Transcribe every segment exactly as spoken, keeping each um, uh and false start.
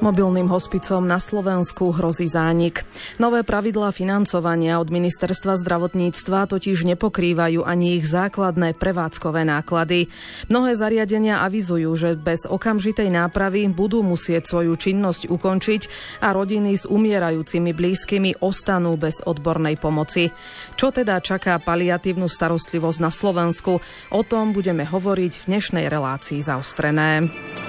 Mobilným hospicom na Slovensku hrozí zánik. Nové pravidlá financovania od Ministerstva zdravotníctva totiž nepokrývajú ani ich základné prevádzkové náklady. Mnohé zariadenia avizujú, že bez okamžitej nápravy budú musieť svoju činnosť ukončiť a rodiny s umierajúcimi blízkymi ostanú bez odbornej pomoci. Čo teda čaká paliatívnu starostlivosť na Slovensku? O tom budeme hovoriť v dnešnej relácii Zaostrené.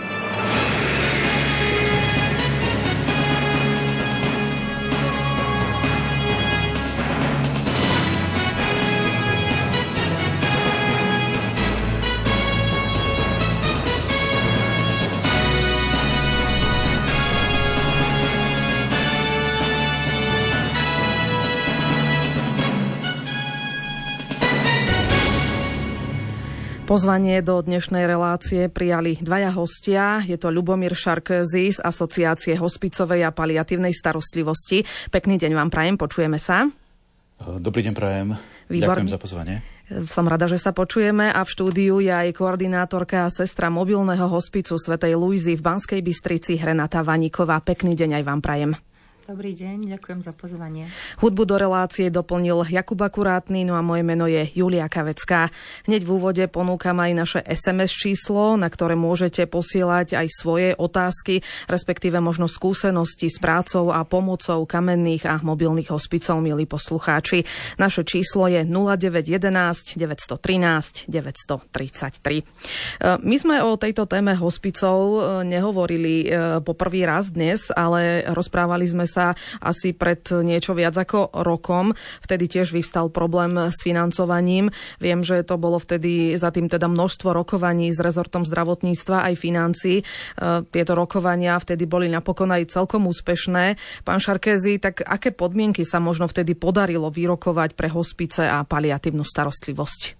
Pozvanie do dnešnej relácie prijali dvaja hostia. Je to Ľubomír Šarközy z Asociácie hospicovej a paliatívnej starostlivosti. Pekný deň vám prajem, počujeme sa. Dobrý deň prajem. Výborný. Ďakujem za pozvanie. Som rada, že sa počujeme a v štúdiu je aj koordinátorka a sestra mobilného hospicu svätej Luizy v Banskej Bystrici Renata Vaníková. Pekný deň aj vám prajem. Dobrý deň, ďakujem za pozvanie. Hudbu do relácie doplnil Jakub Akurátny, no a moje meno je Julia Kavecká. Hneď v úvode ponúkam aj naše es em es číslo, na ktoré môžete posielať aj svoje otázky, respektíve možno skúsenosti s prácou a pomocou kamenných a mobilných hospicov, milí poslucháči. Naše číslo je nula deväť jeden jedna, deväť jedna tri, deväť tri tri. My sme o tejto téme hospicov nehovorili po prvý raz dnes, ale rozprávali sme sa asi pred niečo viac ako rokom. Vtedy tiež vystal problém s financovaním. Viem, že to bolo vtedy za tým teda množstvo rokovaní s rezortom zdravotníctva aj financií. Tieto rokovania vtedy boli napokon aj celkom úspešné. Pán Šarközy, tak aké podmienky sa možno vtedy podarilo vyrokovať pre hospice a paliatívnu starostlivosť?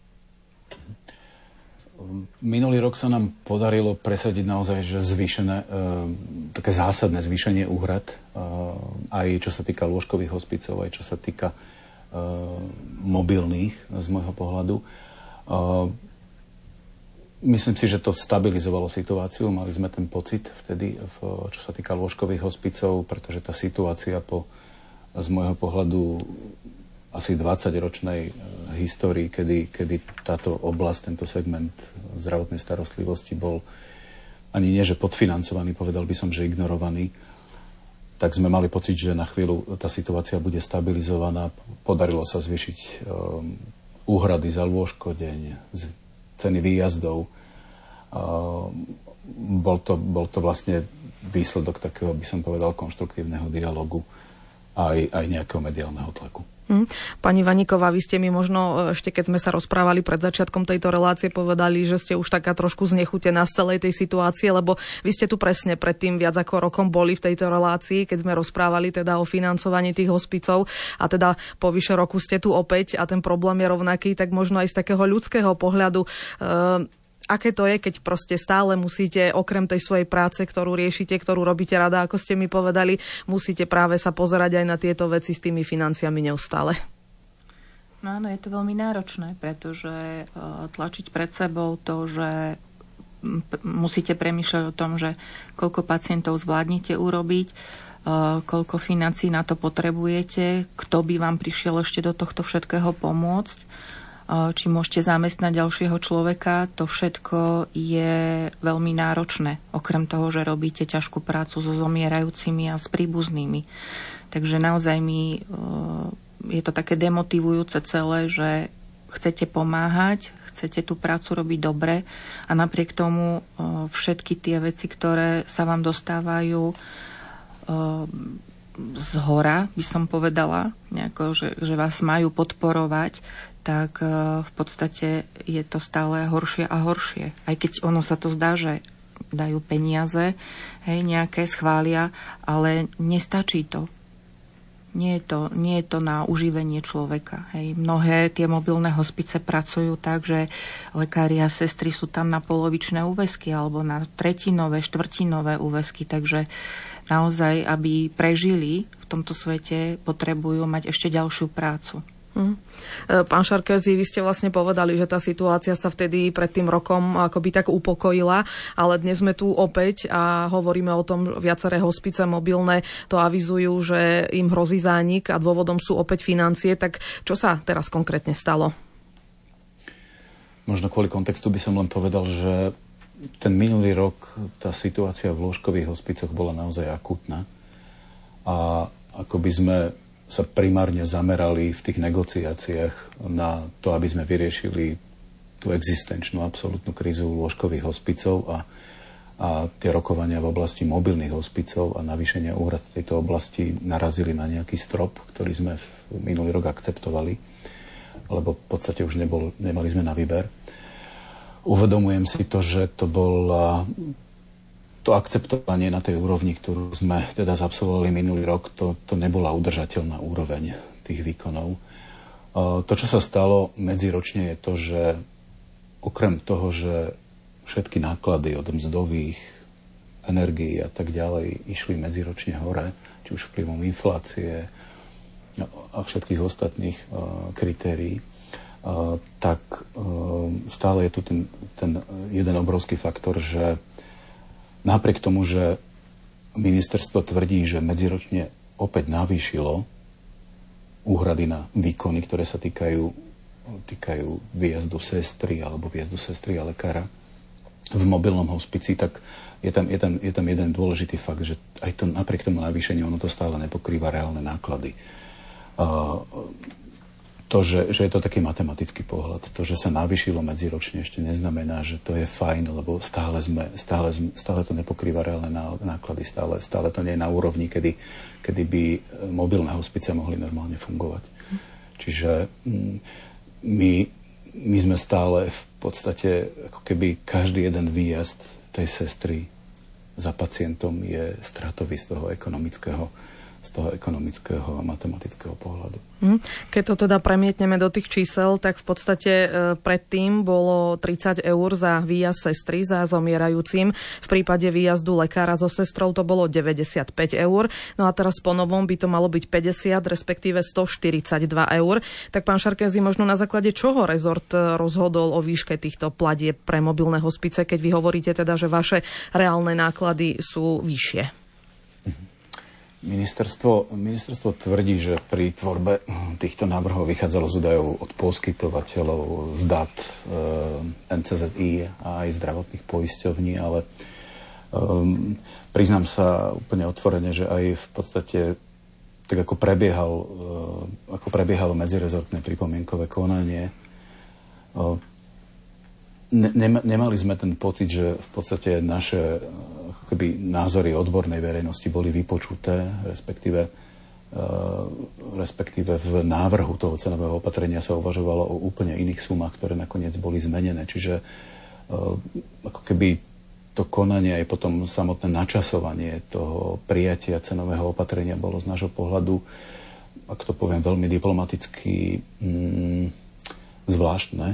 Minulý rok sa nám podarilo presadiť naozaj že zvýšené, e, také zásadné zvýšenie úhrad, e, aj čo sa týka lôžkových hospicov, aj čo sa týka e, mobilných z môjho pohľadu. E, myslím si, že to stabilizovalo situáciu. Mali sme ten pocit vtedy, v, čo sa týka lôžkových hospicov, pretože tá situácia po, z môjho pohľadu asi dvadsaťročnej histórii, kedy, kedy táto oblasť, tento segment zdravotnej starostlivosti bol ani nie, že podfinancovaný, povedal by som, že ignorovaný, tak sme mali pocit, že na chvíľu tá situácia bude stabilizovaná. Podarilo sa zvýšiť um, úhrady za lôžkodeň, ceny výjazdov. Um, bol, to, bol to vlastne výsledok takého, by som povedal, konštruktívneho dialogu aj, aj nejakého mediálneho tlaku. Pani Vaníková, vy ste mi možno ešte, keď sme sa rozprávali pred začiatkom tejto relácie, povedali, že ste už taká trošku znechutená z celej tej situácie, lebo vy ste tu presne predtým viac ako rokom boli v tejto relácii, keď sme rozprávali teda o financovaní tých hospicov a teda po vyše roku ste tu opäť a ten problém je rovnaký, tak možno aj z takého ľudského pohľadu e- aké to je, keď proste stále musíte, okrem tej svojej práce, ktorú riešite, ktorú robíte rada, ako ste mi povedali, musíte práve sa pozerať aj na tieto veci s tými financiami neustále? No áno, je to veľmi náročné, pretože tlačiť pred sebou to, že musíte premýšľať o tom, že koľko pacientov zvládnete urobiť, koľko financií na to potrebujete, kto by vám prišiel ešte do tohto všetkého pomôcť, či môžete zamestnať ďalšieho človeka, to všetko je veľmi náročné. Okrem toho, že robíte ťažkú prácu so zomierajúcimi a s príbuznými. Takže naozaj mi je to také demotivujúce celé, že chcete pomáhať, chcete tú prácu robiť dobre a napriek tomu všetky tie veci, ktoré sa vám dostávajú z hora, by som povedala, nejako, že, že vás majú podporovať, tak v podstate je to stále horšie a horšie. Aj keď ono sa to zdá, že dajú peniaze, hej, nejaké schvália, ale nestačí to. Nie je to, nie je to na uživenie človeka. Hej. Mnohé tie mobilné hospice pracujú tak, že lekári a sestry sú tam na polovičné úväzky alebo na tretinové, štvrtinové úväzky, takže naozaj, aby prežili v tomto svete, potrebujú mať ešte ďalšiu prácu. Hmm. Pán Šarkózy, vy ste vlastne povedali, že tá situácia sa vtedy pred tým rokom akoby tak upokojila, ale dnes sme tu opäť a hovoríme o tom, viaceré hospice mobilné to avizujú, že im hrozí zánik a dôvodom sú opäť financie. Tak čo sa teraz konkrétne stalo? Možno kvôli kontextu by som len povedal, že ten minulý rok tá situácia v lôžkových hospicoch bola naozaj akútna a ako by sme sa primárne zamerali v tých negociáciách na to, aby sme vyriešili tú existenčnú absolútnu krízu lôžkových hospicov a, a tie rokovania v oblasti mobilných hospicov a navýšenia úhrad v tejto oblasti narazili na nejaký strop, ktorý sme v minulý rok akceptovali, lebo v podstate už nebol, nemali sme na výber. Uvedomujem si to, že to bol to akceptovanie na tej úrovni, ktorú sme teda zabsolvovali minulý rok, to, to nebola udržateľná úroveň tých výkonov. To, čo sa stalo medziročne, je to, že okrem toho, že všetky náklady od mzdových, energií a tak ďalej išli medziročne hore, či už vplyvom inflácie a všetkých ostatných kritérií, tak stále je tu ten, ten jeden obrovský faktor, že napriek tomu, že ministerstvo tvrdí, že medziročne opäť navýšilo úhrady na výkony, ktoré sa týkajú, týkajú výjazdu sestry alebo výjazdu sestry a lekára v mobilnom hospici, tak je tam, je tam, je tam jeden dôležitý fakt, že aj to, napriek tomu navýšeniu ono to stále nepokrýva reálne náklady. Uh, To, že, že je to taký matematický pohľad. To, že sa navýšilo medziročne, ešte neznamená, že to je fajn, lebo stále, sme, stále, stále to nepokrýva reálne náklady, stále, stále to nie je na úrovni, kedy, kedy by mobilné hospice mohli normálne fungovať. Čiže my, my sme stále v podstate, ako keby každý jeden výjazd tej sestry za pacientom je stratový z toho ekonomického z toho ekonomického a matematického pohľadu. Keď to teda premietneme do tých čísel, tak v podstate predtým bolo tridsať eur za výjazd sestry za zomierajúcim. V prípade výjazdu lekára so sestrou to bolo deväťdesiatpäť eur. No a teraz po novom by to malo byť päťdesiat, respektíve stoštyridsaťdva eur. Tak pán Šarkózy, možno na základe čoho rezort rozhodol o výške týchto platieb pre mobilné hospice, keď vy hovoríte teda, že vaše reálne náklady sú vyššie? Ministerstvo, ministerstvo tvrdí, že pri tvorbe týchto návrhov vychádzalo z údajov od poskytovateľov, z dát e, en cé zet í a aj zdravotných poisťovní, ale um, priznám sa úplne otvorene, že aj v podstate tak ako, prebiehal, uh, ako prebiehalo medzirezortné pripomienkové konanie, uh, ne, nemali sme ten pocit, že v podstate naše keby názory odbornej verejnosti boli vypočuté, respektíve, uh, respektíve v návrhu toho cenového opatrenia sa uvažovalo o úplne iných sumách, ktoré nakoniec boli zmenené. Čiže uh, ako keby to konanie aj potom samotné načasovanie toho prijatia cenového opatrenia bolo z nášho pohľadu, ak to poviem veľmi diplomaticky, mm, zvláštne.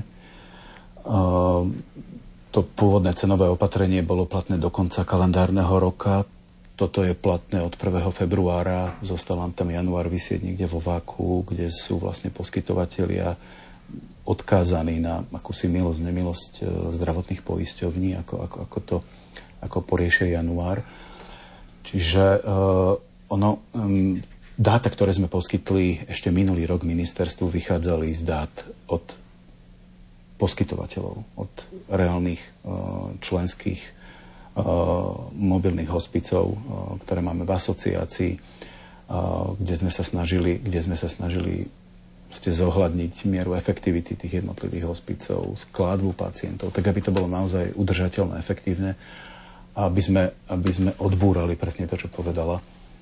Uh, To pôvodné cenové opatrenie bolo platné do konca kalendárneho roka. Toto je platné od prvého februára. Zostal nám tam január vysieť niekde vo váku, kde sú vlastne poskytovatelia odkázaní na akúsi milosť, nemilosť zdravotných poisťovní, ako, ako, ako to ako poriešie január. Čiže uh, ono, um, dáta, ktoré sme poskytli ešte minulý rok ministerstvu, vychádzali z dát od poskytovateľov, od reálnych uh, členských uh, mobilných hospicov, uh, ktoré máme v asociácii, uh, kde sme sa snažili, kde sme sa snažili zohľadniť mieru efektivity tých jednotlivých hospicov, skladbu pacientov, tak aby to bolo naozaj udržateľné, efektívne, aby sme, aby sme odbúrali presne to, čo povedala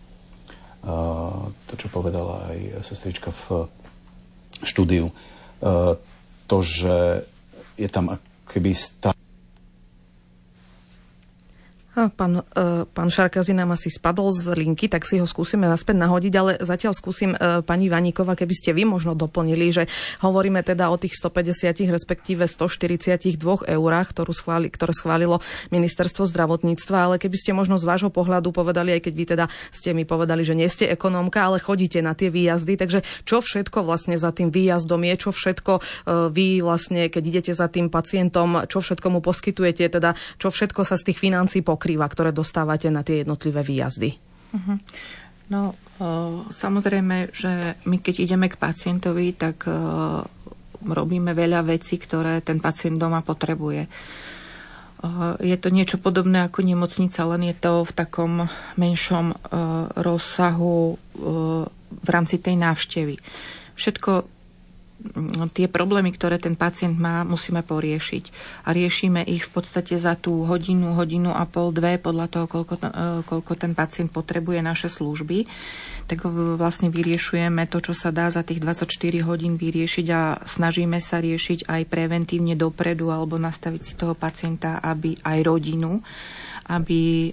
uh, to, čo povedala aj sestrička v štúdiu. Uh, to, že je tam keby stav. A pán, e, pán Šarkazi nám asi spadol z linky, tak si ho skúsime naspäť nahodiť, ale zatiaľ skúsim e, pani Vaníková, keby ste vy možno doplnili, že hovoríme teda o tých stopäťdesiat, respektíve stoštyridsaťdva eurách, ktorú schváli, ktoré schválilo Ministerstvo zdravotníctva, ale keby ste možno z vášho pohľadu povedali, aj keď vy teda ste mi povedali, že nie ste ekonómka, ale chodíte na tie výjazdy, takže čo všetko vlastne za tým výjazdom je, čo všetko e, vy vlastne, keď idete za tým pacientom, čo všetko mu poskytujete, teda čo všetko sa z tých financií pokrýva, ktoré dostávate na tie jednotlivé výjazdy? Uh-huh. No, o, samozrejme, že my keď ideme k pacientovi, tak o, robíme veľa vecí, ktoré ten pacient doma potrebuje. O, je to niečo podobné ako nemocnica, len je to v takom menšom o, rozsahu o, v rámci tej návštevy. Všetko tie problémy, ktoré ten pacient má, musíme poriešiť. A riešime ich v podstate za tú hodinu, hodinu a pol, dve, podľa toho, koľko, koľko ten pacient potrebuje naše služby. Tak vlastne vyriešujeme to, čo sa dá za tých dvadsaťštyri hodín vyriešiť a snažíme sa riešiť aj preventívne dopredu alebo nastaviť si toho pacienta, aby aj rodinu, aby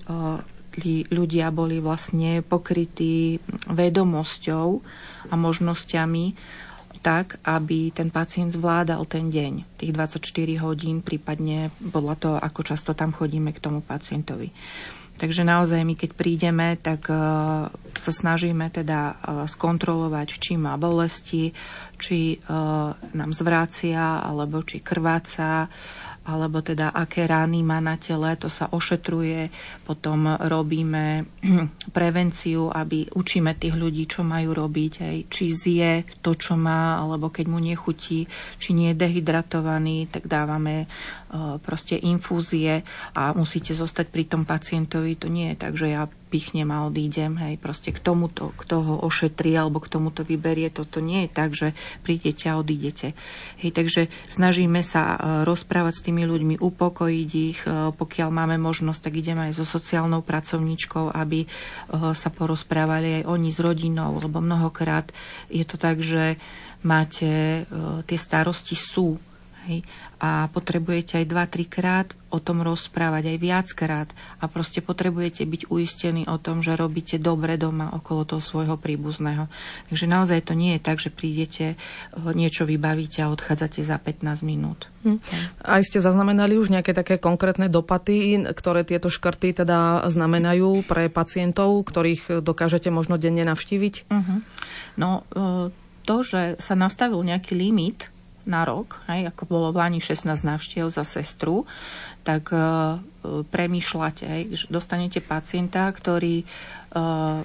ľudia boli vlastne pokrytí vedomosťou a možnosťami tak, aby ten pacient zvládal ten deň, tých dvadsaťštyri hodín, prípadne podľa toho, ako často tam chodíme k tomu pacientovi. Takže naozaj my, keď prídeme, tak uh, sa snažíme teda uh, skontrolovať, či má bolesti, či uh, nám zvrácia, alebo či krváca, alebo teda aké rány má na tele, to sa ošetruje, potom robíme prevenciu, aby učíme tých ľudí, čo majú robiť, aj, či zje to, čo má, alebo keď mu nechutí, či nie je dehydratovaný, tak dávame uh, proste infúzie a musíte zostať pri tom pacientovi. To nie je tak, že ja pichnem a odídem, hej, proste k tomuto, kto ho ošetrí alebo k tomuto vyberie, toto nie je tak, že prídete a odídete. Hej, takže snažíme sa rozprávať s tými ľuďmi, upokojiť ich, pokiaľ máme možnosť, tak ideme aj so sociálnou pracovníčkou, aby sa porozprávali aj oni s rodinou, lebo mnohokrát je to tak, že máte, tie starosti sú, hej, a potrebujete aj dva tri krát o tom rozprávať, aj viackrát a proste potrebujete byť uistení o tom, že robíte dobre doma okolo toho svojho príbuzného. Takže naozaj to nie je tak, že prídete, niečo vybavíte a odchádzate za pätnásť minút. Hm. Aj ste zaznamenali už nejaké také konkrétne dopady, ktoré tieto škrty teda znamenajú pre pacientov, ktorých dokážete možno denne navštíviť? Uh-huh. No, to, že sa nastavil nejaký limit na rok, hej, ako bolo v Lani šestnásť návštev za sestru, tak uh, premýšľate, hej, že dostanete pacienta, ktorý, uh,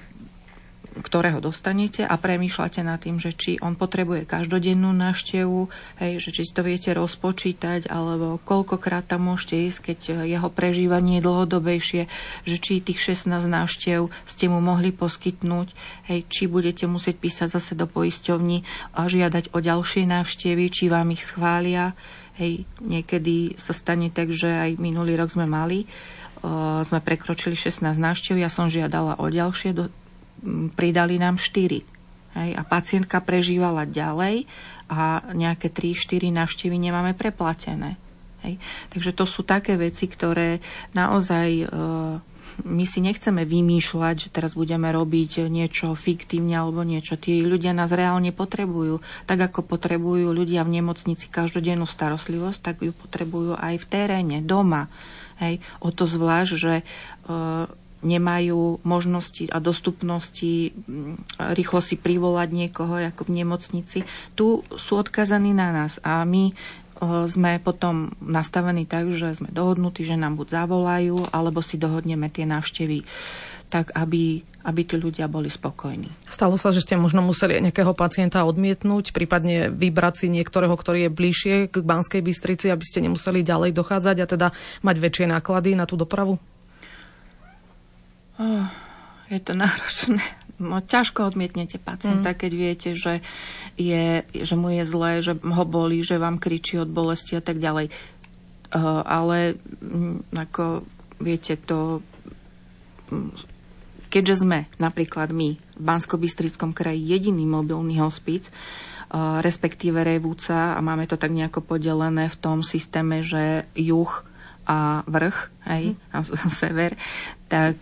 ktorého dostanete a premýšľate nad tým, že či on potrebuje každodennú návštevu, hej, že či si to viete rozpočítať, alebo koľkokrát tam môžete ísť, keď jeho prežívanie je dlhodobejšie, že či tých šestnásť návštev ste mu mohli poskytnúť, hej, či budete musieť písať zase do poisťovni a žiadať o ďalšie návštevy, či vám ich schvália. Hej, niekedy sa stane tak, že aj minulý rok sme mali, uh, sme prekročili šestnásť návštev, ja som žiadala o ďalšie, do, pridali nám štyri. Hej, a pacientka prežívala ďalej a nejaké tri štyri návštevy nemáme preplatené. Hej. Takže to sú také veci, ktoré naozaj e, my si nechceme vymýšľať, že teraz budeme robiť niečo fiktívne alebo niečo. Tí ľudia nás reálne potrebujú. Tak ako potrebujú ľudia v nemocnici každodennú starostlivosť, tak ju potrebujú aj v teréne, doma. Hej. O to zvlášť, že e, nemajú možnosti a dostupnosti rýchlo si privolať niekoho ako v nemocnici. Tu sú odkazaní na nás a my sme potom nastavení tak, že sme dohodnutí, že nám buď zavolajú, alebo si dohodneme tie návštevy tak, aby, aby tí ľudia boli spokojní. Stalo sa, že ste možno museli nejakého pacienta odmietnúť, prípadne vybrať si niektorého, ktorý je bližšie k Banskej Bystrici, aby ste nemuseli ďalej dochádzať a teda mať väčšie náklady na tú dopravu? Oh, je to náročné. No, ťažko odmietnete pacienta, mm. keď viete, že, je, že mu je zlé, že ho bolí, že vám kričí od bolesti a tak ďalej. Uh, ale m, ako viete, to keďže sme napríklad my v Banskobystrickom kraji jediný mobilný hospic, uh, respektíve Revúca, a máme to tak nejako podelené v tom systéme, že juh a vrch, hej, a sever, tak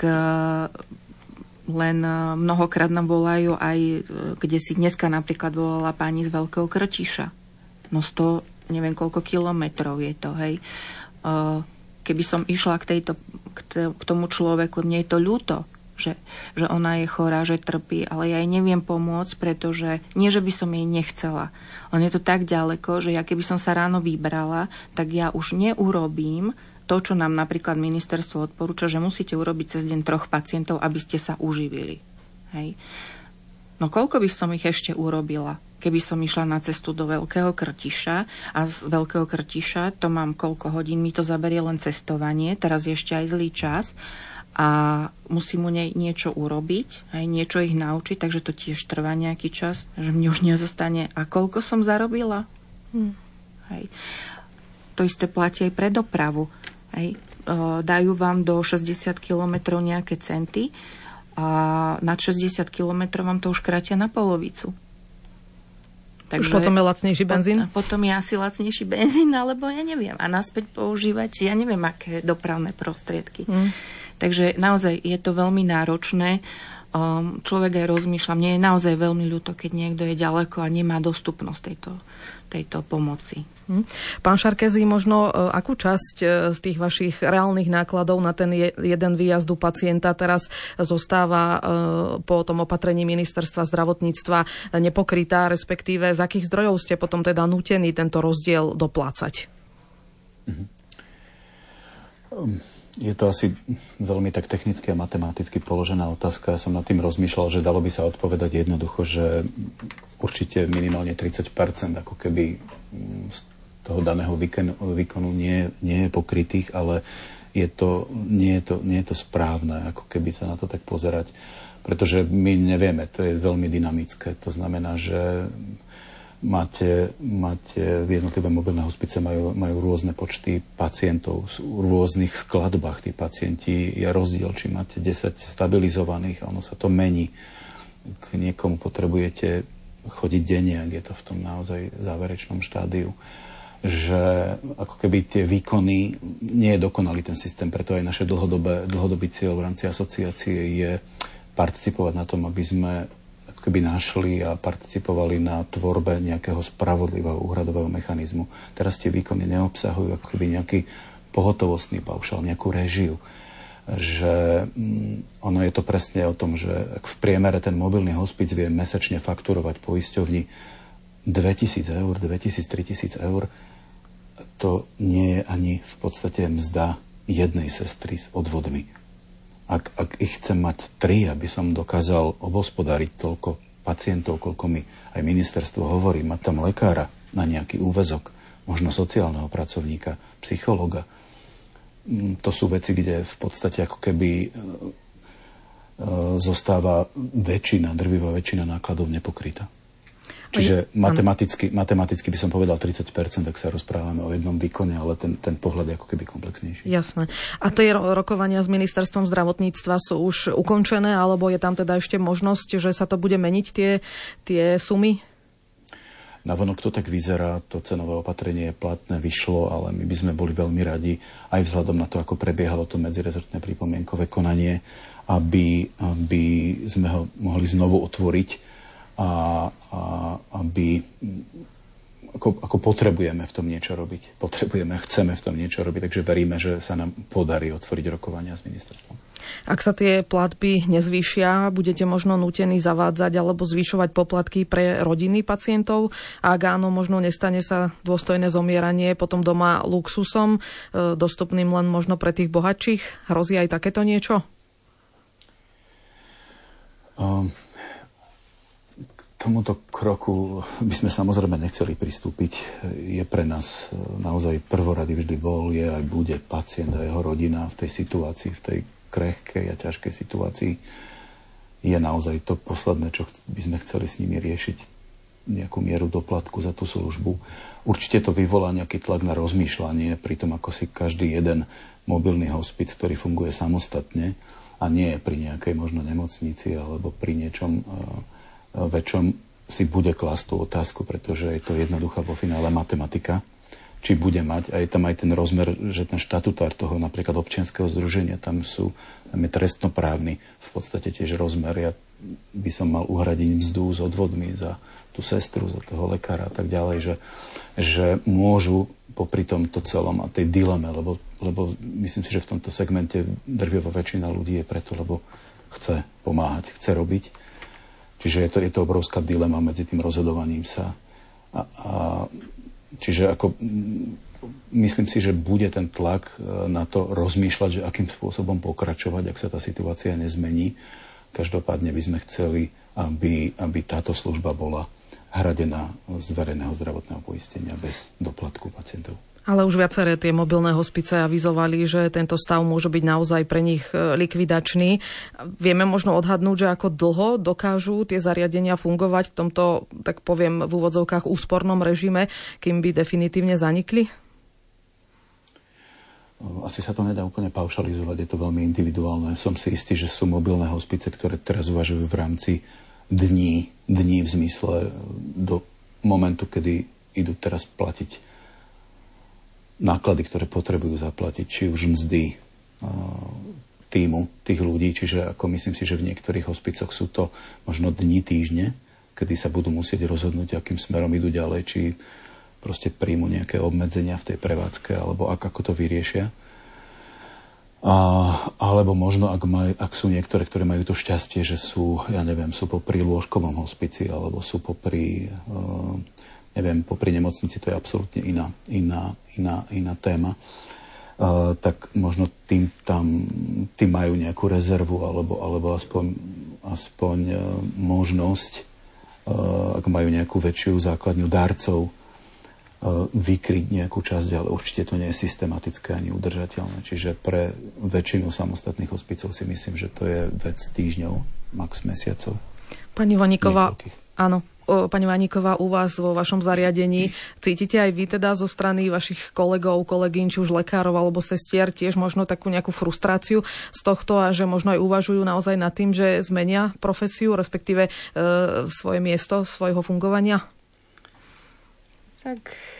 len mnohokrát nám volajú aj, kde si dneska napríklad volala pani z Veľkého Krtiša. No sto, neviem koľko kilometrov je to, hej. Keby som išla k, tejto, k tomu človeku, mne je to ľúto, že, že ona je chorá, že trpí, ale ja jej neviem pomôcť, pretože nie, že by som jej nechcela. Len je to tak ďaleko, že ja keby som sa ráno vybrala, tak ja už neurobím to, čo nám napríklad ministerstvo odporúča, že musíte urobiť cez deň troch pacientov, aby ste sa uživili. Hej. No koľko by som ich ešte urobila, keby som išla na cestu do Veľkého Krtiša a z Veľkého Krtiša to mám koľko hodín, mi to zaberie len cestovanie, teraz je ešte aj zlý čas a musím mu nej niečo urobiť, aj niečo ich naučiť, takže to tiež trvá nejaký čas, že mne už nezostane. A koľko som zarobila? Hm. Hej. To isté platí aj pre dopravu. Hej. Dajú vám do šesťdesiat kilometrov nejaké centy a nad šesťdesiat kilometrov vám to už krátia na polovicu. Takže už potom je lacnejší benzín? Potom je asi lacnejší benzín, alebo ja neviem. A naspäť používať, ja neviem, aké dopravné prostriedky. Hmm. Takže naozaj je to veľmi náročné. Um, človek aj rozmýšľa. Mne je naozaj veľmi ľúto, keď niekto je ďaleko a nemá dostupnosť tejto, tejto pomoci. Hmm. Pán Šarkézy, možno akú časť z tých vašich reálnych nákladov na ten jeden výjazd u pacienta teraz zostáva po tom opatrení ministerstva zdravotníctva nepokrytá, respektíve z akých zdrojov ste potom teda nútení tento rozdiel doplácať? Mhm. Um. Je to asi veľmi tak technicky a matematicky položená otázka. Ja som nad tým rozmýšľal, že dalo by sa odpovedať jednoducho, že určite minimálne tridsať percent ako keby z toho daného výkonu nie, nie je pokrytých, ale je to, nie, je to, nie je to správne, ako keby sa na to tak pozerať. Pretože my nevieme, to je veľmi dynamické. To znamená, že Máte, máte jednotlivé mobilné hospice majú, majú rôzne počty pacientov v rôznych skladbách. Tí pacienti, je rozdiel, či máte desať stabilizovaných a ono sa to mení. K niekomu potrebujete chodiť denne, ak je to v tom naozaj záverečnom štádiu. Že ako keby tie výkony, nie je dokonalý ten systém, preto aj naše dlhodobé, dlhodobý cieľ v rámci asociácie je participovať na tom, aby sme keby našli a participovali na tvorbe nejakého spravodlivého úhradového mechanizmu. Teraz tie výkony neobsahujú ako keby nejaký pohotovostný paušál, nejakú réžiu. Že mm, ono je to presne o tom, že ak v priemere ten mobilný hospic vie mesačne fakturovať poisťovni dvetisíc eur, dvetisíc, tritisíc eur, to nie je ani v podstate mzda jednej sestry s odvodmi. Ak, ak ich chcem mať tri, aby som dokázal obhospodáriť toľko pacientov, koľko mi aj ministerstvo hovorí, mať tam lekára na nejaký úväzok, možno sociálneho pracovníka, psychologa. To sú veci, kde v podstate ako keby e, e, zostáva väčšina, drvivá väčšina nákladov nepokrytá. Čiže matematicky, matematicky by som povedal tridsať percent, ak sa rozprávame o jednom výkone, ale ten, ten pohľad je ako keby komplexnejší. Jasné. A tie rokovania s ministerstvom zdravotníctva sú už ukončené, alebo je tam teda ešte možnosť, že sa to bude meniť tie, tie sumy? Navonok to tak vyzerá, to cenové opatrenie je platné, vyšlo, ale my by sme boli veľmi radi, aj vzhľadom na to, ako prebiehalo to medzirezortné pripomienkové konanie, aby, aby sme ho mohli znovu otvoriť a, a aby ako, ako potrebujeme v tom niečo robiť. Potrebujeme, chceme v tom niečo robiť, takže veríme, že sa nám podarí otvoriť rokovania s ministerstvom. Ak sa tie platby nezvýšia, budete možno nútení zavádzať alebo zvyšovať poplatky pre rodiny pacientov? A ak áno, možno nestane sa dôstojné zomieranie potom doma luxusom, e, dostupným len možno pre tých bohatších? Hrozí aj takéto niečo? Um. Tomuto kroku by sme samozrejme nechceli pristúpiť. Je pre nás naozaj prvorady vždy bol, je aj bude pacient a jeho rodina v tej situácii, v tej krehkej a ťažkej situácii. Je naozaj to posledné, čo by sme chceli s nimi riešiť, nejakú mieru doplatku za tú službu. Určite to vyvolá nejaký tlak na rozmýšľanie pri tom, ako si každý jeden mobilný hospic, ktorý funguje samostatne a nie je pri nejakej možno nemocnici alebo pri niečom väčšom si bude klásť tú otázku, pretože je to jednoduchá vo finále matematika. či bude mať. A je tam aj ten rozmer, že ten štatutár toho napríklad občianskeho združenia, tam sú, tam je trestnoprávny v podstate tiež rozmer. Ja by som mal uhradiť mzdu s odvodmi za tú sestru, za toho lekára a tak ďalej, že, že môžu popri tomto celom a tej dileme, lebo, lebo myslím si, že v tomto segmente drvivá väčšina ľudí je preto, lebo chce pomáhať, chce robiť. Čiže je to, je to obrovská dilema medzi tým rozhodovaním sa. A, a, čiže ako, myslím si, že bude ten tlak na to rozmýšľať, že akým spôsobom pokračovať, ak sa tá situácia nezmení. Každopádne by sme chceli, aby, aby táto služba bola hradená z verejného zdravotného poistenia bez doplatku pacientov. Ale už viaceré tie mobilné hospice avizovali, že tento stav môže byť naozaj pre nich likvidačný. Vieme možno odhadnúť, že ako dlho dokážu tie zariadenia fungovať v tomto, tak poviem, v úvodzovkách úspornom režime, kým by definitívne zanikli? Asi sa to nedá úplne paušalizovať, je to veľmi individuálne. Som si istý, že sú mobilné hospice, ktoré teraz uvažujú v rámci dní, dní v zmysle do momentu, kedy idú teraz platiť náklady, ktoré potrebujú zaplatiť, či už mzdy tímu tých ľudí, čiže ako myslím si, že v niektorých hospicoch sú to možno dni, týždne, kedy sa budú musieť rozhodnúť, akým smerom idú ďalej, či proste príjmu nejaké obmedzenia v tej prevádzke, alebo ak, ako to vyriešia. A, alebo možno, ak, maj, ak sú niektoré, ktoré majú to šťastie, že sú, ja neviem, sú popri lôžkovom hospici, alebo sú popri, uh, neviem, popri nemocnici, to je absolútne iná, iná, iná, iná téma. Uh, tak možno tým tam, tým majú nejakú rezervu, alebo, alebo aspoň, aspoň uh, možnosť, uh, ak majú nejakú väčšiu základňu darcov, vykryť nejakú časť, ale určite to nie je systematické ani udržateľné. Čiže pre väčšinu samostatných hospicov si myslím, že to je vec týždňov, max mesiacov. Pani Vaníková, áno, o, pani Vaníková, u vás vo vašom zariadení cítite aj vy teda zo strany vašich kolegov, kolegyň, či už lekárov alebo sestier, tiež možno takú nejakú frustráciu z tohto a že možno aj uvažujú naozaj nad tým, že zmenia profesiu, respektíve e, svoje miesto, svojho fungovania? Tak,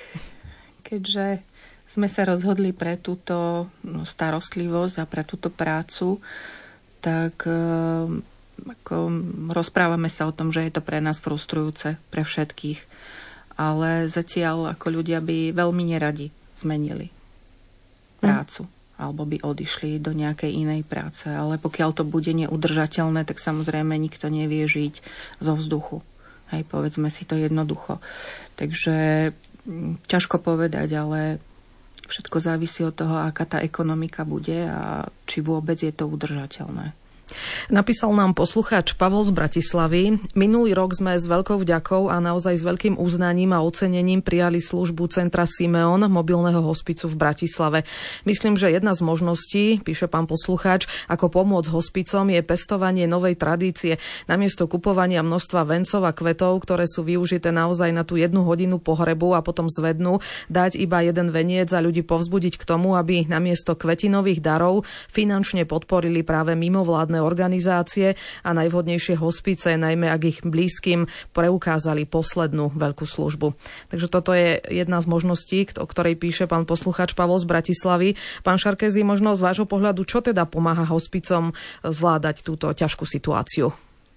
keďže sme sa rozhodli pre túto starostlivosť a pre túto prácu, tak ako, rozprávame sa o tom, že je to pre nás frustrujúce, pre všetkých. Ale zatiaľ ako ľudia by veľmi neradi zmenili prácu, mm. alebo by odišli do nejakej inej práce. Ale pokiaľ to bude neudržateľné, tak samozrejme nikto nevie žiť zo vzduchu. Hej, povedzme si to jednoducho. Takže ťažko povedať, ale všetko závisí od toho, aká tá ekonomika bude a či vôbec je to udržateľné. Napísal nám poslucháč Pavol z Bratislavy. Minulý rok sme s veľkou vďakou a naozaj s veľkým uznaním a ocenením prijali službu Centra Simeon mobilného hospicu v Bratislave. Myslím, že jedna z možností, píše pán poslucháč, ako pomôcť hospicom je pestovanie novej tradície. Namiesto kupovania množstva vencov a kvetov, ktoré sú využité naozaj na tú jednu hodinu pohrebu a potom zvednú, dať iba jeden veniec a ľudí povzbudiť k tomu, aby namiesto kvetinových darov finančne podporili práve mimovládne organizácie a najvhodnejšie hospice, najmä ak ich blízkym preukázali poslednú veľkú službu. Takže toto je jedna z možností, o ktorej píše pán poslucháč Pavol z Bratislavy. Pán Šarkezi, možno z vášho pohľadu, čo teda pomáha hospicom zvládať túto ťažkú situáciu?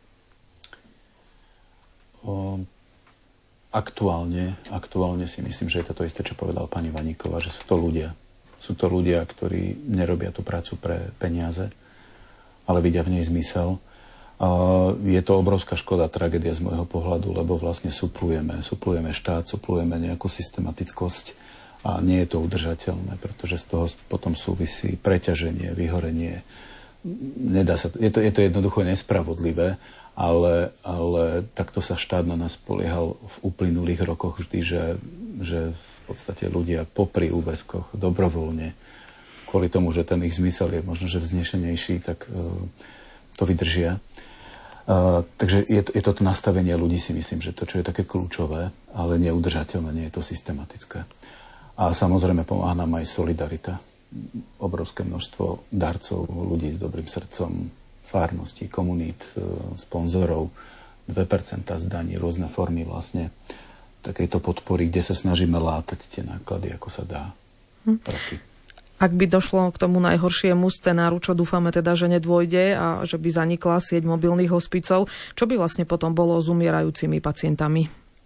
O, aktuálne, aktuálne si myslím, že je to to isté, čo povedal pani Vaníková, že sú to ľudia. Sú to ľudia, ktorí nerobia tú prácu pre peniaze, ale vidia v nej zmysel. Je to obrovská škoda, tragédia z môjho pohľadu, lebo vlastne suplujeme, suplujeme štát, suplujeme nejakú systematickosť a nie je to udržateľné, pretože z toho potom súvisí preťaženie, vyhorenie. Nedá sa, je to, je to jednoducho nespravodlivé, ale, ale takto sa štát na nás spoliehal v uplynulých rokoch vždy, že, že v podstate ľudia popri úväzkoch dobrovoľne kvôli tomu, že ten ich zmysel je možno, že vznešenejší, tak uh, to vydržia. Uh, takže je to, je to to nastavenie ľudí, si myslím, že to, čo je také kľúčové, ale neudržateľné, nie je to systematické. A samozrejme pomáha nám aj solidarita. Obrovské množstvo darcov, ľudí s dobrým srdcom, farností, komunít, uh, sponzorov, dve percentá z daní, rôzne formy vlastne takejto podpory, kde sa snažíme látať tie náklady, ako sa dá. Hm. Roky. Ak by došlo k tomu najhoršiemu scenáru, čo dúfame teda, že nedôjde a že by zanikla sieť mobilných hospicov, čo by vlastne potom bolo s umierajúcimi pacientami?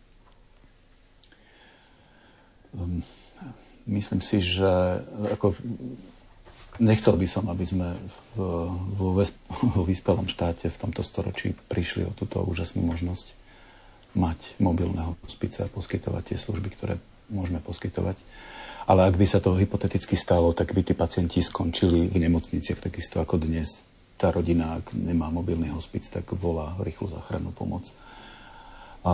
Um, myslím si, že ako, nechcel by som, aby sme v, vo, vo vyspelom štáte v tomto storočí prišli o túto úžasnú možnosť mať mobilné hospice a poskytovať tie služby, ktoré môžeme poskytovať. Ale ak by sa to hypoteticky stalo, tak by tí pacienti skončili v nemocniciach, takisto ako dnes. Tá rodina, ak nemá mobilný hospic, tak volá rýchlu záchrannú pomoc. A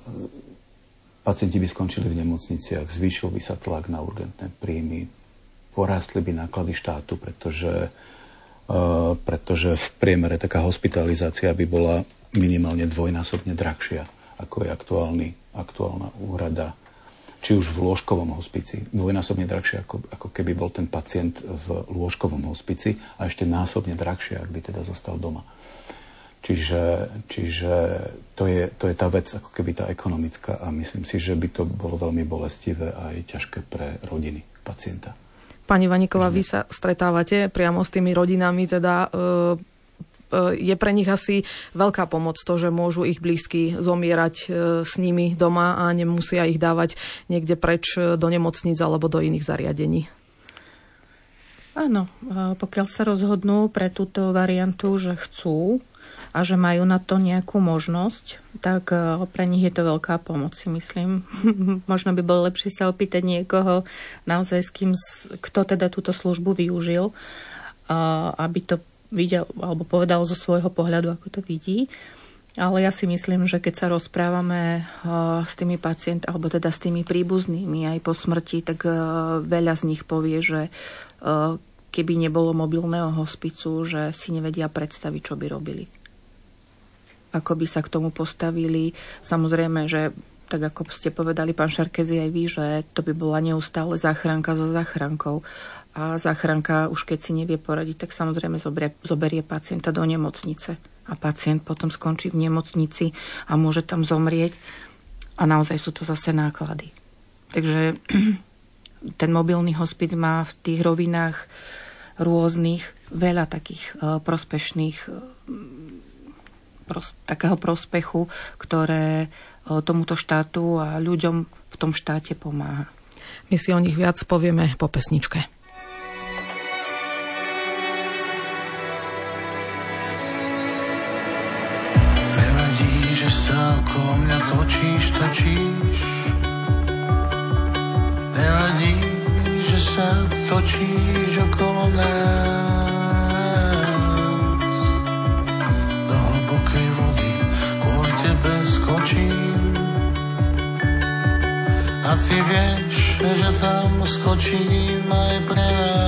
pacienti by skončili v nemocniciach, zvýšil by sa tlak na urgentné príjmy, porástli by náklady štátu, pretože, uh, pretože v priemere taká hospitalizácia by bola minimálne dvojnásobne drahšia, ako je aktuálny, aktuálna úhrada, či už v lôžkovom hospici, dvojnásobne drahšie, ako, ako keby bol ten pacient v lôžkovom hospici a ešte násobne drahšie, ak by teda zostal doma. Čiže, čiže to, je, to je tá vec, ako keby tá ekonomická a myslím si, že by to bolo veľmi bolestivé a aj ťažké pre rodiny pacienta. Pani Vaníková, vy sa stretávate priamo s tými rodinami, teda e- je pre nich asi veľká pomoc to, že môžu ich blízky zomierať s nimi doma a nemusia ich dávať niekde preč do nemocníc alebo do iných zariadení. Áno, pokiaľ sa rozhodnú pre túto variantu, že chcú a že majú na to nejakú možnosť, tak pre nich je to veľká pomoc, si myslím. Možno by bolo lepšie sa opýtať niekoho naozaj s kým, kto teda túto službu využil, aby to videl alebo povedal zo svojho pohľadu, ako to vidí. Ale ja si myslím, že keď sa rozprávame uh, s tými pacientami, alebo teda s tými príbuznými aj po smrti, tak uh, veľa z nich povie, že uh, keby nebolo mobilného hospicu, že si nevedia predstaviť, čo by robili. Ako by sa k tomu postavili. Samozrejme, že tak ako ste povedali, pán Šarkezi, aj vy, že to by bola neustále záchranka za záchrankou. A záchranka, už keď si nevie poradiť, tak samozrejme zoberie, zoberie pacienta do nemocnice. A pacient potom skončí v nemocnici a môže tam zomrieť. A naozaj sú to zase náklady. Takže ten mobilný hospic má v tých rovinách rôznych veľa takých uh, prospešných uh, pros, takého prospechu, ktoré uh, tomuto štátu a ľuďom v tom štáte pomáha. My si o nich viac povieme po pesničke. Že sa okolo mňa točíš, točíš. Nevadí, že sa točíš okolo nás. Do hlbokej vody kvôli tebe skočím. A ty vieš, že tam skočím aj pre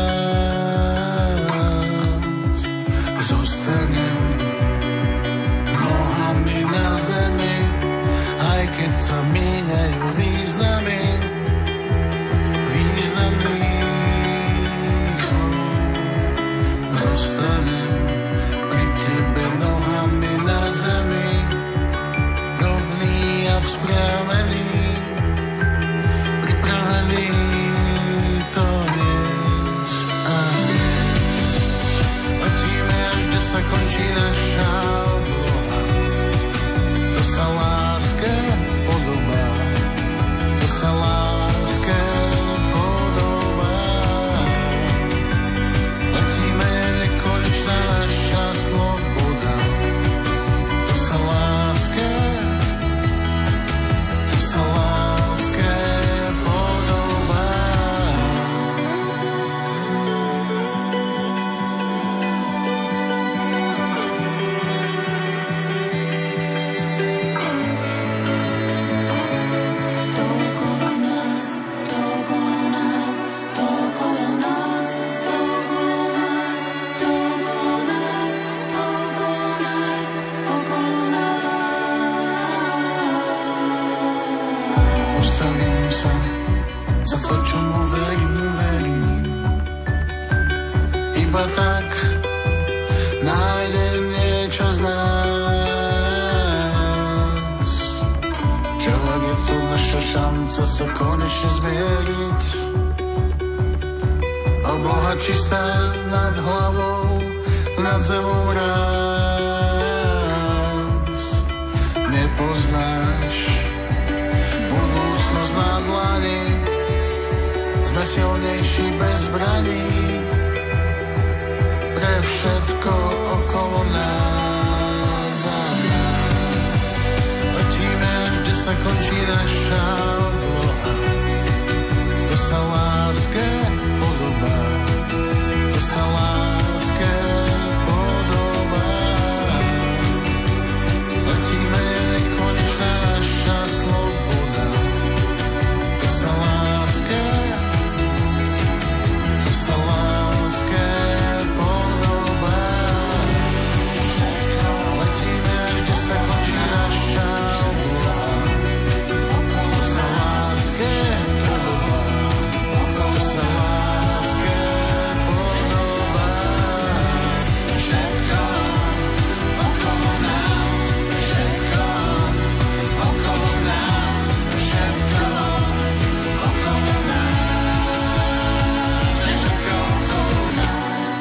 nás. Zostanem na zemi, aj keď sa míňajú významy významných slov. Zostanem pri tebe nohami na zemi, rovný a vzpriamený, pripravený to niesť a zniesť. Letíme, až kde sa končí naša sa láske podobá, to sa láske podobá. Letíme, nekonečná naša sloboda, to sa láske, to sa láske podobá. Tak nájdem niečo z nás, čo ak je to naša naša šanca sa konečne zmieriť. Obloha čistá nad hlavou, nad zemou ráz. Nepoznáš budúcnosť na dlani, sme silnejší bez zbraní. Pre všetko okolo nás a nás. Letíme, až kde sa končí naša obloha. To sa láske podobá, to sa láske podobá. Letíme, je nekonečná naša sloboda. To sa láske, to sa láske podobá. Letíme, až kde sa končí naša obloha. To sa láske podobá, to sa láske podobá. Všetko okolo nás, všetko okolo nás, všetko okolo nás, všetko okolo nás.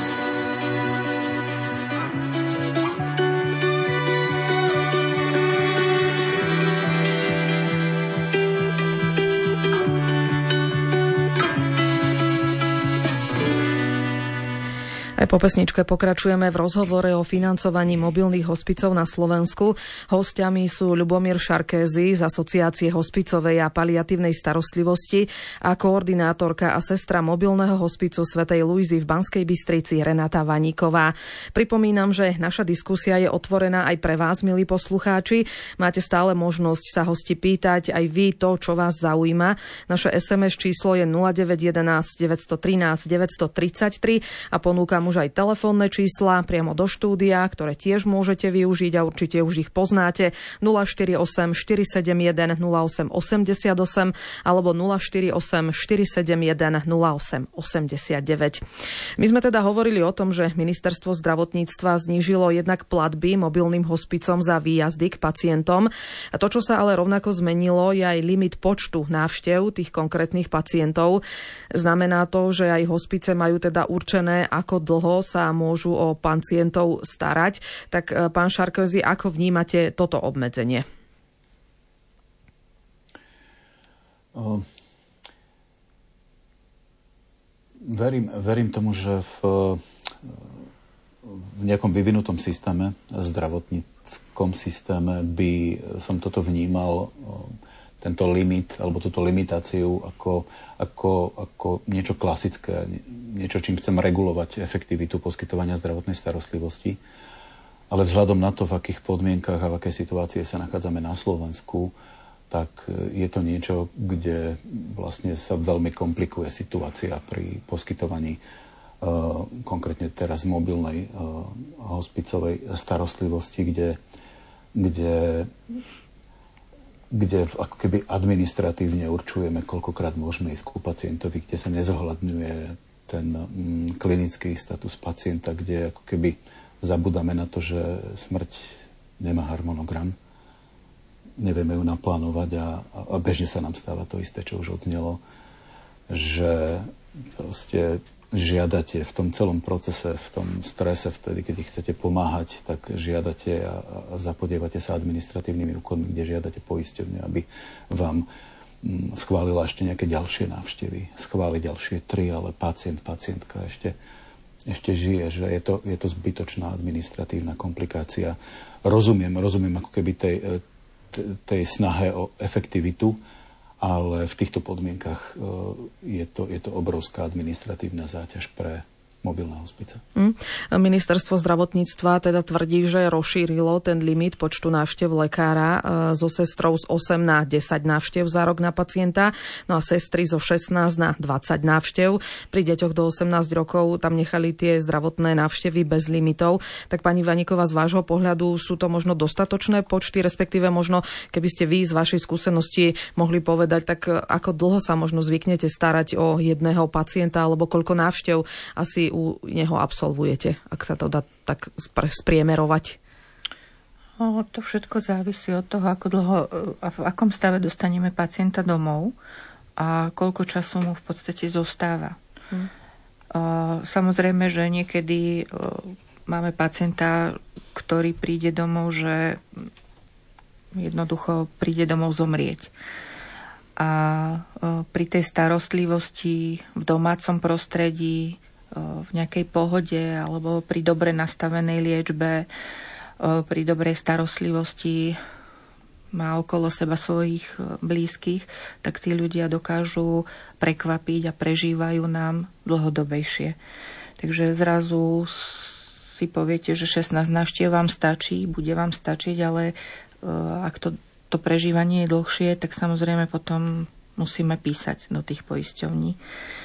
Aj po pesničke pokračujeme v rozhovore o financovaní mobilných hospicov na Slovensku. Hostiami sú Ľubomír Šarkézy z Asociácie hospicovej a paliatívnej starostlivosti a koordinátorka a sestra mobilného hospicu svätej Luizy v Banskej Bystrici Renata Vaníková. Pripomínam, že naša diskusia je otvorená aj pre vás, milí poslucháči. Máte stále možnosť sa hosti pýtať aj vy to, čo vás zaujíma. Naše es em es číslo je nula deväť jeden jeden, deväť jedna tri, deväť tri tri a ponúkam už aj telefónne čísla priamo do štúdia, ktoré tiež môžete využiť a určite už ich poznáte. nula štyri osem štyri sedem jeden nula osem osem osem alebo nula štyri osem štyri sedem jeden nula osem osem deväť. My sme teda hovorili o tom, že Ministerstvo zdravotníctva znížilo jednak platby mobilným hospicom za výjazdy k pacientom. A to, čo sa ale rovnako zmenilo, je aj limit počtu návštev tých konkrétnych pacientov. Znamená to, že aj hospice majú teda určené, ako dlho sa môžu o pacientov starať. Tak pán Šarkézy, ako vnímate toto obmedzenie? O, verím, verím tomu, že v, v nejakom vyvinutom systéme, zdravotníckom systéme by som toto vnímal, tento limit alebo túto limitáciu ako, ako, ako niečo klasické, niečo, čím chcem regulovať efektivitu poskytovania zdravotnej starostlivosti. Ale vzhľadom na to, v akých podmienkach a v akej situácii sa nachádzame na Slovensku, tak je to niečo, kde vlastne sa veľmi komplikuje situácia pri poskytovaní uh, konkrétne teraz mobilnej uh, hospicovej starostlivosti, kde, kde kde ako keby administratívne určujeme, koľkokrát môžeme ísť ku pacientovi, kde sa nezohľadňuje ten mm, klinický status pacienta, kde ako keby zabudáme na to, že smrť nemá harmonogram, nevieme ju naplánovať a, a bežne sa nám stáva to isté, čo už odznelo, že proste žiadate v tom celom procese, v tom strese, vtedy, keď chcete pomáhať, tak žiadate a, a zapodievate sa administratívnymi úkonmi, kde žiadate poisťovňu, aby vám mm, schválila ešte nejaké ďalšie návštevy. Schváli ďalšie tri, ale pacient, pacientka ešte, ešte žije, že je to, je to zbytočná administratívna komplikácia. Rozumiem, rozumiem ako keby tej, tej snahe o efektivitu, ale v týchto podmienkach je to, je to obrovská administratívna záťaž pre mobilné hospice. Mm. Ministerstvo zdravotníctva teda tvrdí, že rozšírilo ten limit počtu návštev lekára so sestrou z osem na desať návštev za rok na pacienta, no a sestry zo šestnásť na dvadsať návštev. Pri deťoch do osemnásť rokov tam nechali tie zdravotné návštevy bez limitov. Tak pani Vaníková, z vášho pohľadu sú to možno dostatočné počty, respektíve možno, keby ste vy z vašej skúsenosti mohli povedať, tak ako dlho sa možno zvyknete starať o jedného pacienta, alebo koľko návštev asi u neho absolvujete, ak sa to dá tak spriemerovať? O, to všetko závisí od toho, ako dlho a v akom stave dostaneme pacienta domov a koľko času mu v podstate zostáva. Hm. O, samozrejme, že niekedy o, máme pacienta, ktorý príde domov, že jednoducho príde domov zomrieť. A o, pri tej starostlivosti v domácom prostredí, o, v nejakej pohode alebo pri dobre nastavenej liečbe, pri dobrej starostlivosti, má okolo seba svojich blízkych, tak tí ľudia dokážu prekvapiť a prežívajú nám dlhodobejšie. Takže zrazu si poviete, že šestnásť návštev vám stačí, bude vám stačiť, ale ak to, to prežívanie je dlhšie, tak samozrejme potom musíme písať do tých poisťovní.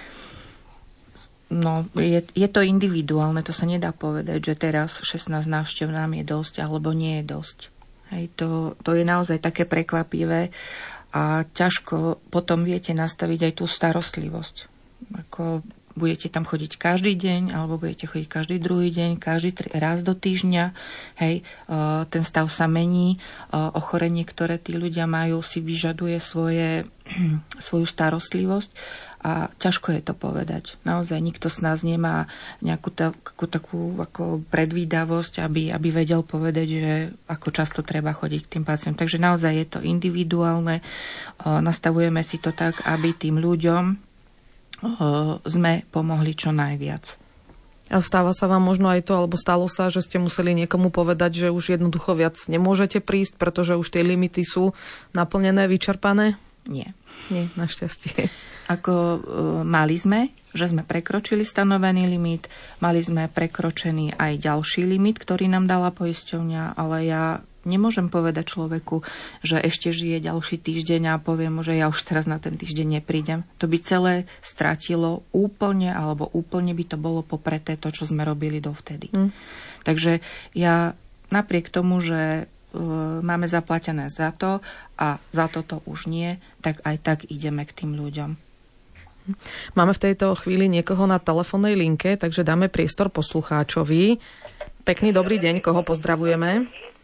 No, je, je to individuálne, to sa nedá povedať, že teraz šestnásť návštev nám je dosť, alebo nie je dosť. Hej, to, to je naozaj také prekvapivé a ťažko potom viete nastaviť aj tú starostlivosť. Ako budete tam chodiť každý deň, alebo budete chodiť každý druhý deň, každý tri, raz do týždňa. Hej, uh, ten stav sa mení, uh, ochorenie, ktoré tí ľudia majú, si vyžaduje svoje, svoju starostlivosť. A ťažko je to povedať. Naozaj nikto z nás nemá nejakú takú, takú ako predvídavosť, aby, aby vedel povedať, že ako často treba chodiť k tým pacientom. Takže naozaj je to individuálne. Nastavujeme si to tak, aby tým ľuďom sme pomohli čo najviac. A stáva sa vám možno aj to, alebo stalo sa, že ste museli niekomu povedať, že už jednoducho viac nemôžete prísť, pretože už tie limity sú naplnené, vyčerpané? Nie. Nie, našťastie. Ako e, mali sme, že sme prekročili stanovený limit, mali sme prekročený aj ďalší limit, ktorý nám dala poisťovňa, ale ja nemôžem povedať človeku, že ešte žije ďalší týždeň a poviem mu, že ja už teraz na ten týždeň neprídem. To by celé stratilo úplne, alebo úplne by to bolo popreté to, čo sme robili dovtedy. Mm. Takže ja napriek tomu, že máme zaplatené za to a za toto už nie, tak aj tak ideme k tým ľuďom. Máme v tejto chvíli niekoho na telefónnej linke, takže dáme priestor poslucháčovi. Pekný dobrý deň, koho pozdravujeme?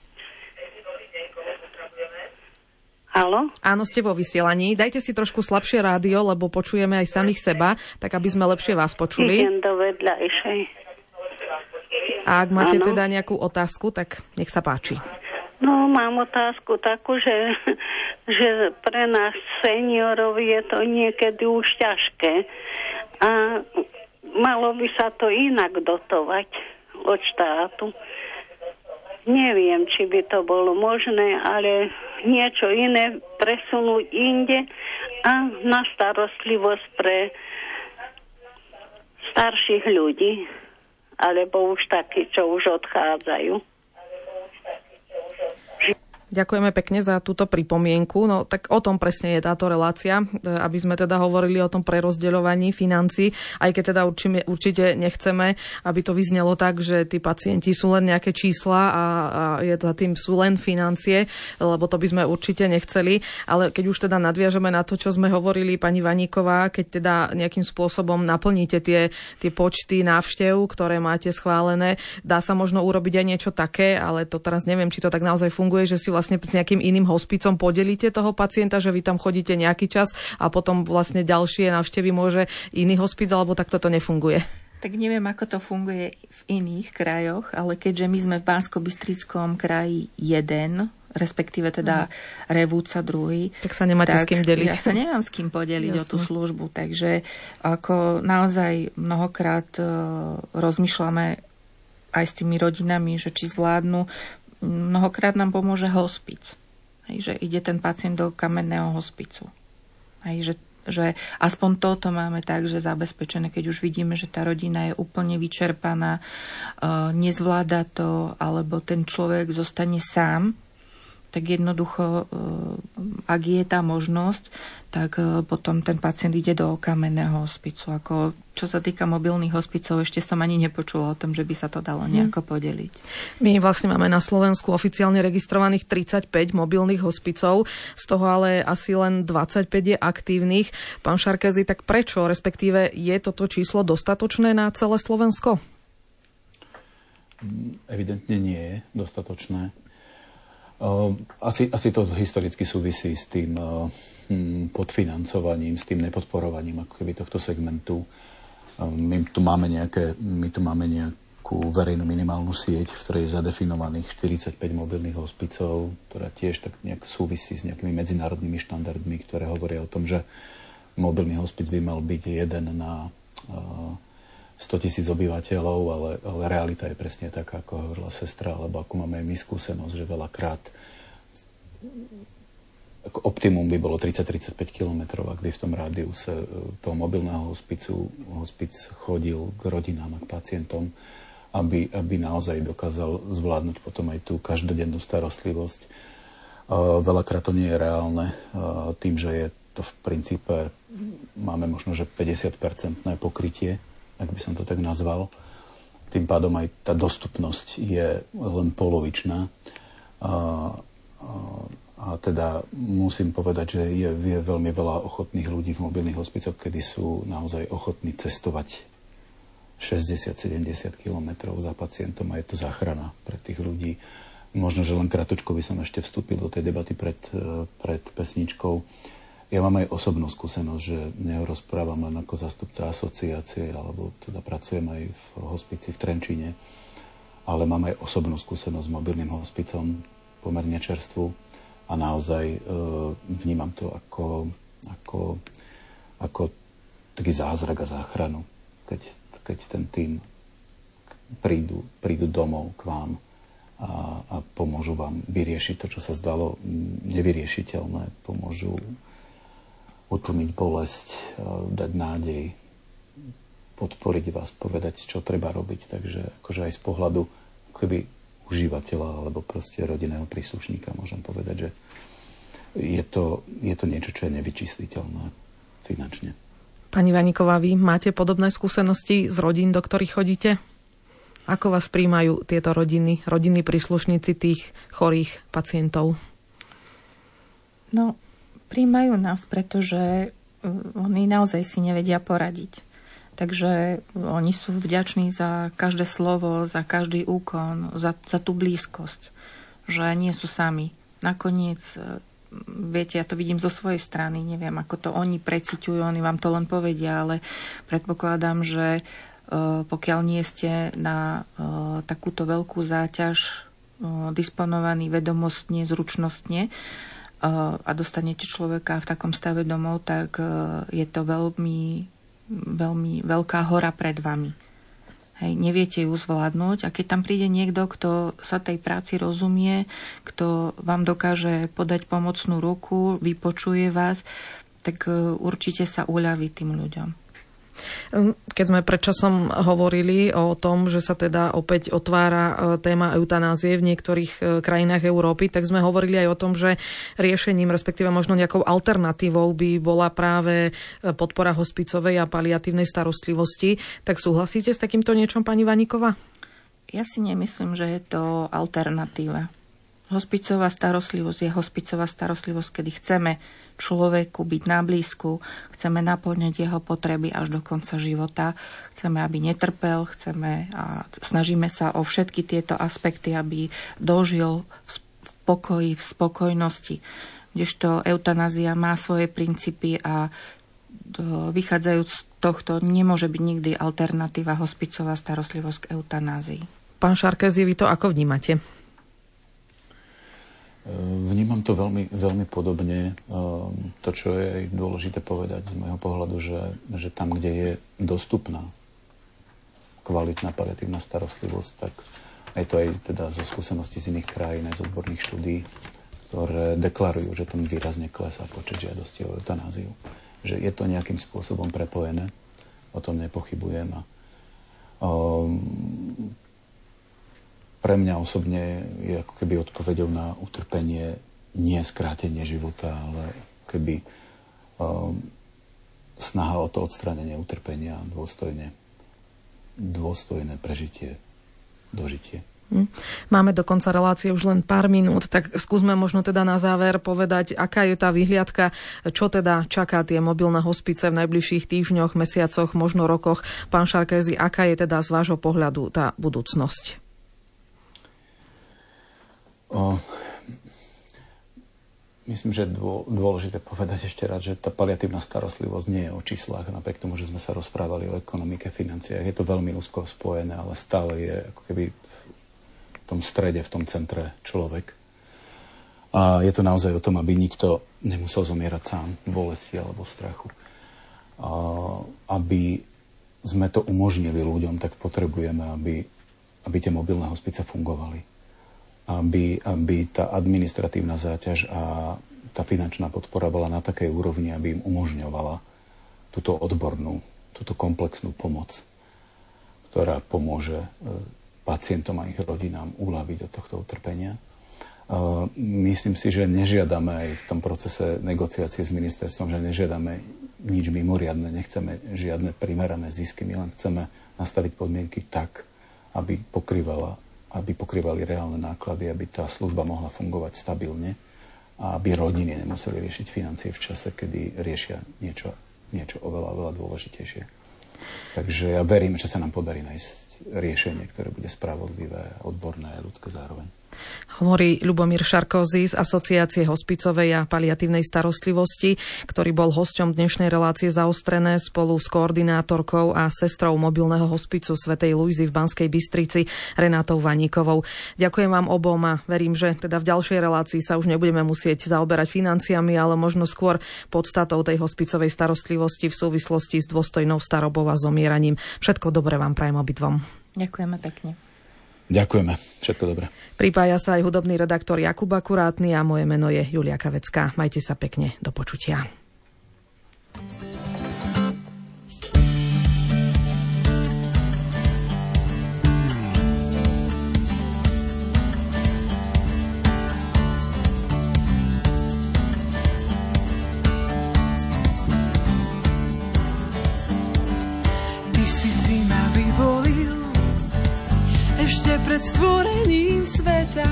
Haló? Áno, ste vo vysielaní. Dajte si trošku slabšie rádio, lebo počujeme aj samých seba, tak aby sme lepšie vás počuli. Idem do vedľajšej. A ak máte Áno. teda nejakú otázku, tak nech sa páči. No, mám otázku takú, že, že pre nás seniorov je to niekedy už ťažké a malo by sa to inak dotovať od štátu. Neviem, či by to bolo možné, ale niečo iné presunúť inde a na starostlivosť pre starších ľudí, alebo už takí, čo už odchádzajú. Ďakujeme pekne za túto pripomienku. No tak o tom presne je táto relácia, aby sme teda hovorili o tom prerozdeľovaní financií, aj keď teda určite, určite nechceme, aby to vyznelo tak, že tí pacienti sú len nejaké čísla a, a je za tým sú len financie, lebo to by sme určite nechceli. Ale keď už teda nadviažeme na to, čo sme hovorili, pani Vaníková, keď teda nejakým spôsobom naplníte tie, tie počty návštev, ktoré máte schválené, dá sa možno urobiť aj niečo také, ale to teraz neviem, či to tak naozaj funguje, že si vlastne s nejakým iným hospicom podelíte toho pacienta, že vy tam chodíte nejaký čas a potom vlastne ďalšie návštevy môže iný hospic, alebo tak toto nefunguje? Tak neviem, ako to funguje v iných krajoch, ale keďže my sme v Banskobystrickom kraji jeden, respektíve teda mm. Revúca druhý. Tak sa nemáte tak s kým deliť. Ja sa nemám s kým podeliť Jasne. O tú službu, takže ako naozaj mnohokrát uh, rozmýšľame aj s tými rodinami, že či zvládnu. Mnohokrát nám pomôže hospic. Hej, že ide ten pacient do kamenného hospicu. Hej, že, že aspoň toto máme tak, že zabezpečené, keď už vidíme, že tá rodina je úplne vyčerpaná, uh, nezvláda to, alebo ten človek zostane sám, tak jednoducho, uh, ak je tá možnosť, tak uh, potom ten pacient ide do kamenného hospicu. Ako, čo sa týka mobilných hospicov, ešte som ani nepočula o tom, že by sa to dalo nejako podeliť. My vlastne máme na Slovensku oficiálne registrovaných tridsaťpäť mobilných hospicov, z toho ale asi len dvadsaťpäť je aktívnych. Pán Šarkezy, tak prečo, respektíve je toto číslo dostatočné na celé Slovensko? Evidentne nie je dostatočné. Asi, asi to historicky súvisí s tým podfinancovaním, s tým nepodporovaním ako keby tohto segmentu. My tu máme nejaké, my tu máme nejakú verejnú minimálnu sieť, v ktorej je zadefinovaných štyridsaťpäť mobilných hospicov, ktorá tiež tak nejak súvisí s nejakými medzinárodnými štandardmi, ktoré hovoria o tom, že mobilný hospic by mal byť jeden na stotisíc obyvateľov, ale, ale realita je presne taká, ako hovorila sestra, alebo ako máme aj my skúsenosť, že veľakrát ako optimum by bolo tridsať až tridsaťpäť kilometrov, ak by v tom rádiuse toho mobilného hospicu hospic chodil k rodinám a k pacientom, aby, aby naozaj dokázal zvládnuť potom aj tú každodennú starostlivosť. Veľakrát to nie je reálne, tým, že je to v princípe, máme možno, že päťdesiat percent pokrytie, ak by som to tak nazval. Tým pádom aj tá dostupnosť je len polovičná. A, a, a teda musím povedať, že je, je veľmi veľa ochotných ľudí v mobilných hospicoch, kedy sú naozaj ochotní cestovať šesťdesiat až sedemdesiat kilometrov za pacientom a je to záchrana pre tých ľudí. Možno, že len kratučko by som ešte vstúpil do tej debaty pred, pred pesničkou. Ja mám aj osobnú skúsenosť, že nerozprávam len ako zástupca asociácie, alebo teda pracujem aj v hospici v Trenčíne, ale mám aj osobnú skúsenosť s mobilným hospicom, pomerne čerstvú, a naozaj e, vnímam to ako, ako, ako taký zázrak a záchranu, keď, keď ten tým prídu, prídu domov k vám a, a pomôžu vám vyriešiť to, čo sa zdalo nevyriešiteľné, pomôžu utlmiť bolesť, dať nádej, podporiť vás, povedať, čo treba robiť. Takže akože aj z pohľadu keby užívateľa alebo proste rodinného príslušníka môžem povedať, že je to, je to niečo, čo je nevyčísliteľné finančne. Pani Vaníková, vy máte podobné skúsenosti z rodín, do ktorých chodíte? Ako vás príjmajú tieto rodiny, rodinní príslušníci tých chorých pacientov? No, príjmajú nás, pretože oni naozaj si nevedia poradiť. Takže oni sú vďační za každé slovo, za každý úkon, za, za tú blízkosť, že nie sú sami. Nakoniec, viete, ja to vidím zo svojej strany, neviem, ako to oni preciťujú, oni vám to len povedia, ale predpokladám, že pokiaľ nie ste na takúto veľkú záťaž disponovaní vedomostne, zručnostne, a dostanete človeka v takom stave domov, tak je to veľmi, veľmi veľká hora pred vami. Hej, neviete ju zvládnuť a keď tam príde niekto, kto sa tej práci rozumie, kto vám dokáže podať pomocnú ruku, vypočuje vás, tak určite sa uľaví tým ľuďom. Keď sme predčasom hovorili o tom, že sa teda opäť otvára téma eutanázie v niektorých krajinách Európy, tak sme hovorili aj o tom, že riešením, respektíve možno nejakou alternatívou by bola práve podpora hospicovej a paliatívnej starostlivosti. Tak súhlasíte s takýmto niečom, pani Vaníková? Ja si nemyslím, že je to alternatíva. Hospicová starostlivosť je hospicová starostlivosť, kedy chceme človeku byť na blízku, chceme naplňať jeho potreby až do konca života, chceme, aby netrpel, chceme a snažíme sa o všetky tieto aspekty, aby dožil v pokoji, v spokojnosti. Kdežto eutanázia má svoje princípy a vychádzajúc z tohto nemôže byť nikdy alternatíva hospicová starostlivosť k eutanázii. Pán Šarkézy, vy to ako vnímate? Vnímam to veľmi, veľmi podobne. To, čo je aj dôležité povedať z môjho pohľadu, že, že tam, kde je dostupná kvalitná paliatívna starostlivosť, tak aj to aj teda zo skúseností z iných krajín, aj z odborných štúdií, ktoré deklarujú, že tam výrazne klesá počet žiadostí o eutanáziu. Že je to nejakým spôsobom prepojené, o tom nepochybujem. A, um, Pre mňa osobne je ako keby odpoveďou na utrpenie nie skrátenie života, ale keby um, snaha o to odstránenie utrpenia, dôstojné, dôstojné prežitie, dožitie. Máme do konca relácie už len pár minút, tak skúsme možno teda na záver povedať, aká je tá vyhliadka, čo teda čaká tie mobilné hospice v najbližších týždňoch, mesiacoch, možno rokoch. Pán Šarkézy, aká je teda z vášho pohľadu tá budúcnosť? O, myslím, že je dôležité povedať ešte raz, že tá paliatívna starostlivosť nie je o číslach, napriek tomu, že sme sa rozprávali o ekonomike, financiách. Je to veľmi úzko spojené, ale stále je ako keby v tom strede, v tom centre človek. A je to naozaj o tom, aby nikto nemusel zomierať sám v bolesti alebo v strachu. A aby sme to umožnili ľuďom, tak potrebujeme, aby, aby tie mobilné hospice fungovali. Aby, aby tá administratívna záťaž a tá finančná podpora bola na takej úrovni, aby im umožňovala túto odbornú, túto komplexnú pomoc, ktorá pomôže pacientom a ich rodinám uľaviť od tohto utrpenia. Myslím si, že nežiadame aj v tom procese negociácie s ministerstvom, že nežiadame nič mimoriadne, nechceme žiadne primerané zisky, my len chceme nastaviť podmienky tak, aby pokrývala aby pokrývali reálne náklady, aby tá služba mohla fungovať stabilne a aby rodiny nemuseli riešiť financie v čase, kedy riešia niečo, niečo oveľa, oveľa dôležitejšie. Takže ja verím, že sa nám podarí nájsť riešenie, ktoré bude spravodlivé, odborné a ľudské zároveň. Hovorí Ľubomír Šarkózy z Asociácie hospicovej a paliatívnej starostlivosti, ktorý bol hosťom dnešnej relácie Zaostrené spolu s koordinátorkou a sestrou mobilného hospicu svätej Luizy v Banskej Bystrici Renátou Vaníkovou. Ďakujem vám obom a verím, že teda v ďalšej relácii sa už nebudeme musieť zaoberať financiami, ale možno skôr podstatou tej hospicovej starostlivosti v súvislosti s dôstojnou starobou a zomieraním. Všetko dobré vám prajem obidvom. Ďakujeme pekne. Ďakujeme. Všetko dobré. Pripája sa aj hudobný redaktor Jakub Akurátny a moje meno je Julia Kavecká. Majte sa pekne. Do počutia. Ty si si ma vyvolil ešte pred stvorením sveta.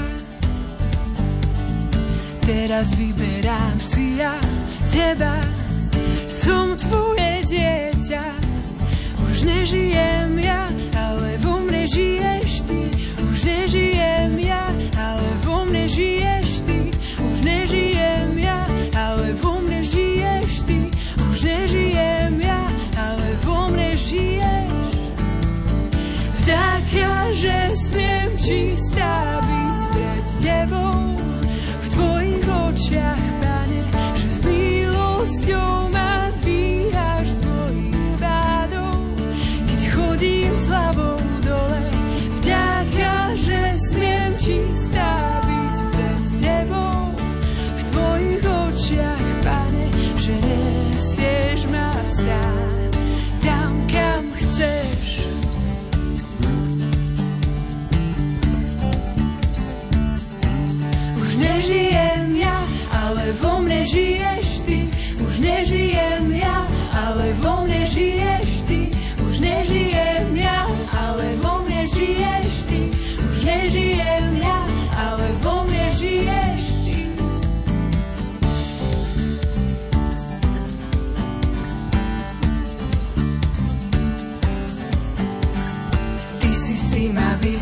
Teraz vyberám si ja teba, som tvoje dieťa. Už nežijem ja, ale vo mne žiješ ty. Už nežijem ja, ale vo mne žiješ ty. Už nežijem ja, ale vo mne žiješ ty. Už nežijem ja, ale vo mne žiješ. Vďaka, že smiem čistá byť pred tebou, v tvojich očiach, Pane, že s milosťou ma dvíhaš z mojich pádov, keď chodím s hlavou dole. Vďaka, že smiem čistá byť pred tebou, v tvojich očiach, Pane, že nesieš ma sám tam, kam chceš. Už nežijem ja, ale vo mne žiješ ty. Už nežijem ja, ale vo mne žiješ ty. Už nežijem ja, ale vo mne žiješ ty. Už nežijem ja, ale vo mne žiješ ty. Ty si si ma vyvolil